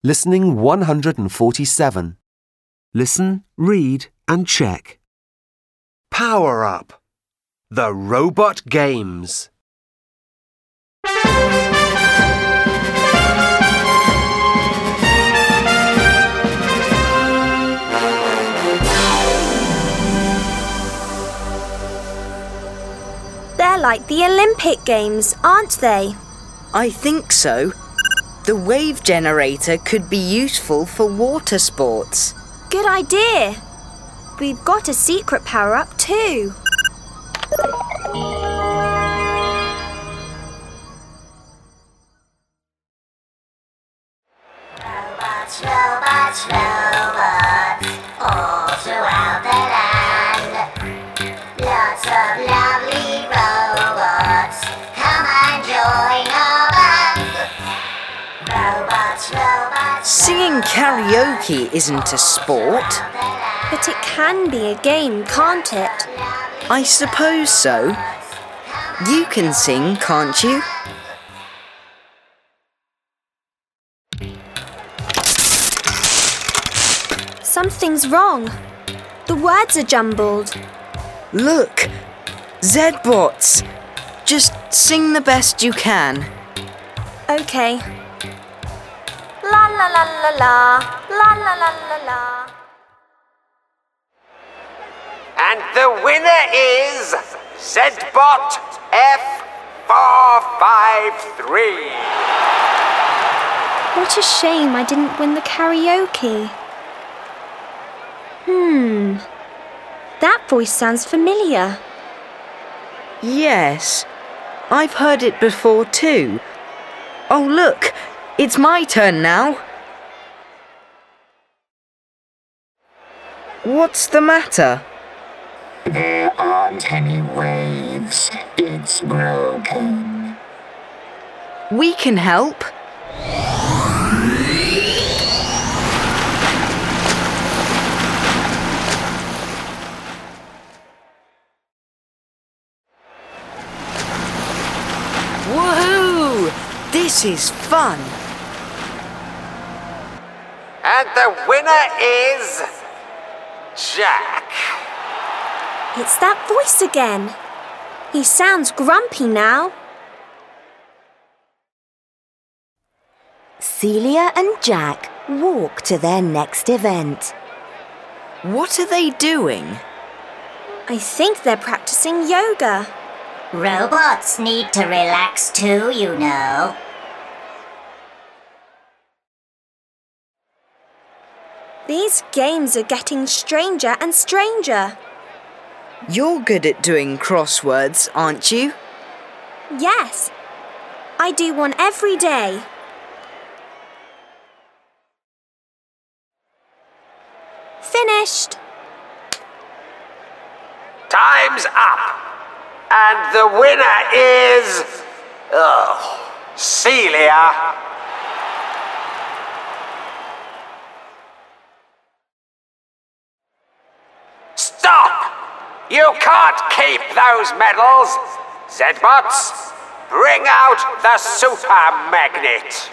Listening 147. Listen, read and check. Power Up. The Robot Games. They're like the Olympic Games, aren't they? I think so. The wave generator could be useful for water sports. Good idea. We've got a secret power-up too. Robots, robots, robots, all throughout the land. Lots of lovely robots, come and join our band. Robots, robots. Singing karaoke isn't a sport. But it can be a game, can't it? I suppose so. You can sing, can't you? Something's wrong. The words are jumbled. Look! Zbots! Just sing the best you can. Okay. La la la la la, la la la la la. And the winner is Zbot F453. What a shame I didn't win the karaoke. That voice sounds familiar. Yes, I've heard it before too. Oh look, it's my turn now. What's the matter? There aren't any waves. It's broken. We can help. Woohoo! This is fun. And the winner is Jack. It's that voice again. He sounds grumpy now. Celia and Jack walk to their next event. What are they doing? I think they're practicing yoga. Robots need to relax too, you know. These games are getting stranger and stranger. You're good at doing crosswords, aren't you? Yes, I do one every day. Finished. Time's up. And the winner is... Celia. Stop! You can't keep those medals. Zbots, bring out the super magnet.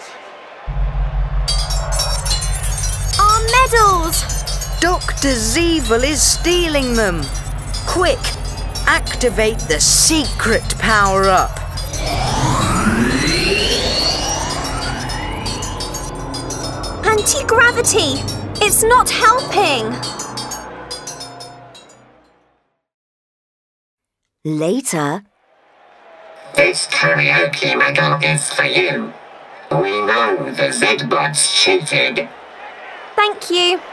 Our medals! Dr. Zeevil is stealing them. Quick, activate the secret power-up. Anti-gravity! It's not helping! Later, This karaoke medal is for you. We know the Zbots cheated. Thank you.